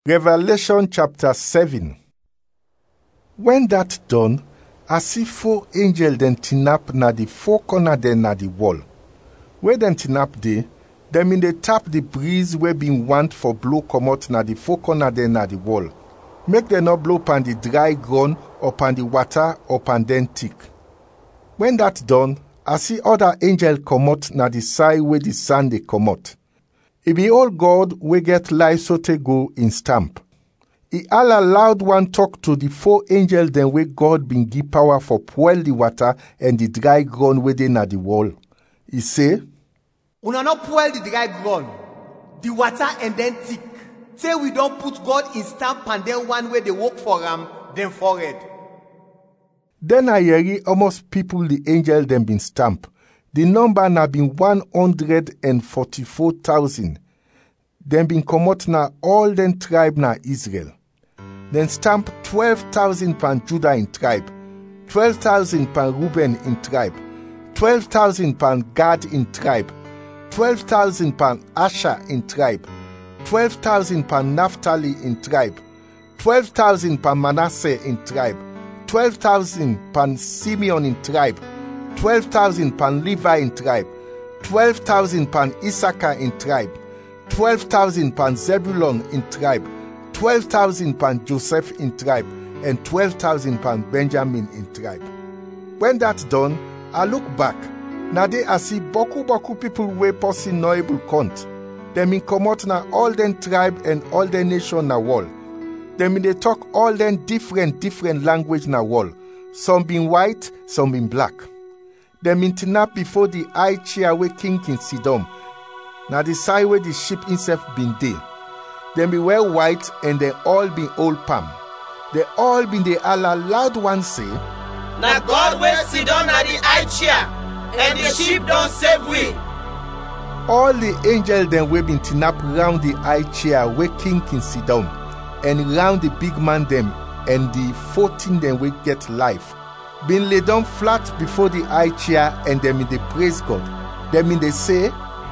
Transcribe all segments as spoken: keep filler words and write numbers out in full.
Revelation chapter seven. When that done, I see four angels dem tin up na the four corner dem na the wall. Where dem tin up dey, dem in dey tap the breeze wey been want for blow comot na the four corner dem na the wall. Make dem not blow pan the dry ground or pan the water or pan dem thick. When that done, I see other angel comot na the side where the sun dey comot. E be all God wey get life so take go in stamp. E all allowed one talk to the four angels dem wey God been give power for boil the water and the dry ground wey dey na the wall. E say, Una not boil the dry ground, the water and then thick. Say we don't put God in stamp and then one way they work for am, then forehead. Then I hear almost people the angel dem been stamp. The number na been one hundred and forty-four thousand. Dem been comot na all den tribe na Israel. Then stamp twelve thousand pan Judah in tribe, twelve thousand pan Reuben in tribe, twelve thousand pan Gad in tribe, twelve thousand pan Asher in tribe, twelve thousand pan Naphtali in tribe, twelve thousand pan Manasseh in tribe, twelve thousand pan Simeon in tribe, twelve thousand pan Levi in tribe, twelve thousand pan Issachar in tribe, twelve thousand pan Zebulun in tribe, twelve thousand pan Joseph in tribe, and twelve thousand pan Benjamin in tribe. When that's done, I look back. Now they I see boku boku people wey person no able count. Dem in comot na all den tribe and all den nation na wall. Dem in they talk all den different different language na wall. Some been white, some been black. Dem in tinap before the high chair where King King Sidom. Na the side where the ship himself been dey. Dem be wear white and they all been old palm. They all been the all loud one say, Na God wey Sidom na the high chair, and the ship don't save we. All the angels then we been tinap round the high chair where King King Sidom, and round the big man them and the fourteen them we get life. Been laid down flat before the high chair and them in the praise God. Them in they say,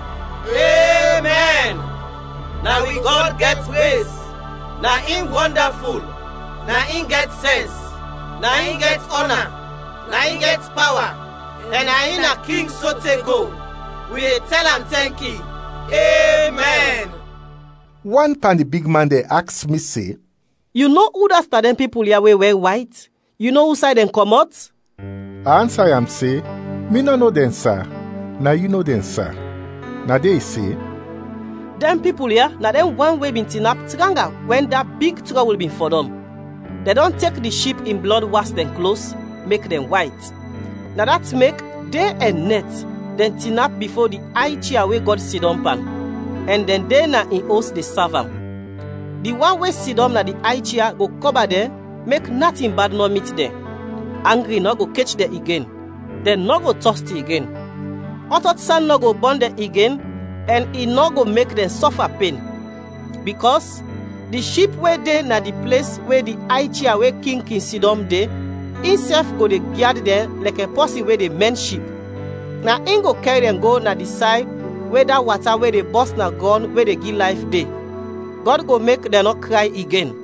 Amen. Now we God get praise. Now him wonderful. Now him get sense. Now him get honor. Now him get power. And now him a king so take go. We tell him thank you. Amen. One pan the big man they ask me say, You know who that them people here wey wear white? You know who side them come out? I answer am say, me no know them sir. Now you know them sir. Now they say, Them people here, now them one way been tinap tranga when that big trouble been for them. They don't take the sheep in blood wash them clothes, make them white. Now that make day and night, then tinap before the high chair where God sit on pan. And then they na in host the serve am. The one way sit on na the high chair go cover there, make nothing bad no meet there. Angry no go catch there again. Then no go thirsty again. Hot sun no go burn there again, and it no go make them suffer pain. Because the sheep where they na the place where the high chair where King King Sidom dey, himself go dey guard there like a person where they men sheep. Now him go carry them go na the side where that water where they burst na gun where they give life dey. God go make them not cry again.